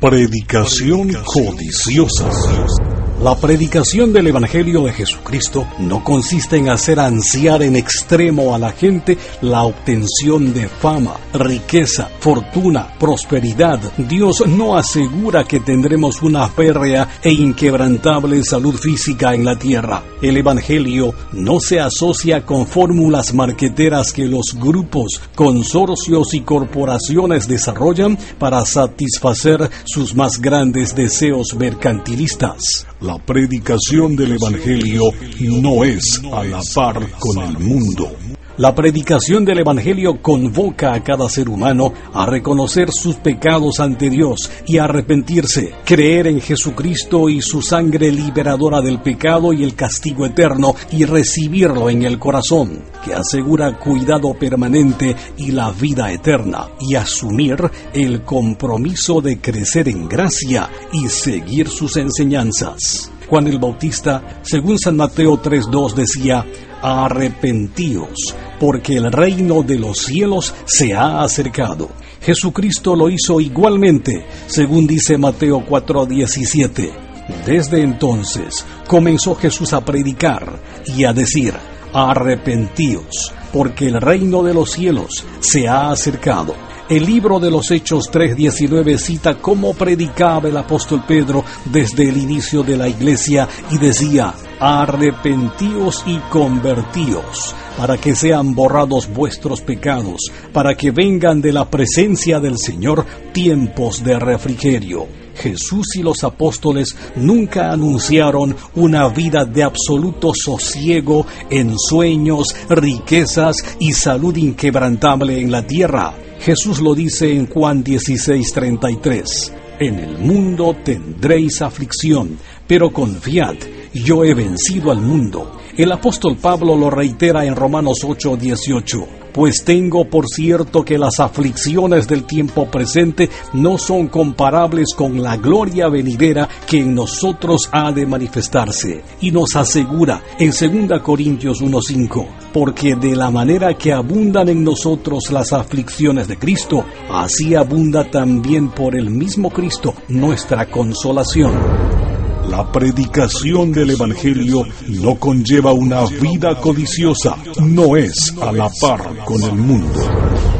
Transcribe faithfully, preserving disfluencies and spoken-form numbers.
Predicación codiciosa. La predicación del Evangelio de Jesucristo no consiste en hacer ansiar en extremo a la gente la obtención de fama, riqueza, fortuna, prosperidad. Dios no asegura que tendremos una férrea e inquebrantable salud física en la tierra. El Evangelio no se asocia con fórmulas marqueteras que los grupos, consorcios y corporaciones desarrollan para satisfacer sus más grandes deseos mercantilistas. La predicación del Evangelio no es a la par con el mundo. La predicación del Evangelio convoca a cada ser humano a reconocer sus pecados ante Dios y a arrepentirse, creer en Jesucristo y su sangre liberadora del pecado y el castigo eterno y recibirlo en el corazón, que asegura cuidado permanente y la vida eterna, y asumir el compromiso de crecer en gracia y seguir sus enseñanzas. Juan el Bautista, según San Mateo tres dos, decía: arrepentíos, porque el reino de los cielos se ha acercado. Jesucristo lo hizo igualmente, según dice Mateo cuatro diecisiete. Desde entonces comenzó Jesús a predicar y a decir: arrepentíos, porque el reino de los cielos se ha acercado. El libro de los Hechos tres diecinueve cita cómo predicaba el apóstol Pedro desde el inicio de la iglesia y decía: arrepentíos y convertíos, para que sean borrados vuestros pecados, para que vengan de la presencia del Señor tiempos de refrigerio. Jesús y los apóstoles nunca anunciaron una vida de absoluto sosiego, ensueños, riquezas y salud inquebrantable en la tierra. Jesús lo dice en Juan dieciséis treinta y tres: en el mundo tendréis aflicción, pero confiad, yo he vencido al mundo. El apóstol Pablo lo reitera en Romanos ocho dieciocho: pues tengo por cierto que las aflicciones del tiempo presente no son comparables con la gloria venidera que en nosotros ha de manifestarse. Y nos asegura en segunda Corintios uno cinco: porque de la manera que abundan en nosotros las aflicciones de Cristo, así abunda también por el mismo Cristo nuestra consolación. La predicación del Evangelio no conlleva una vida codiciosa, no es a la par con el mundo.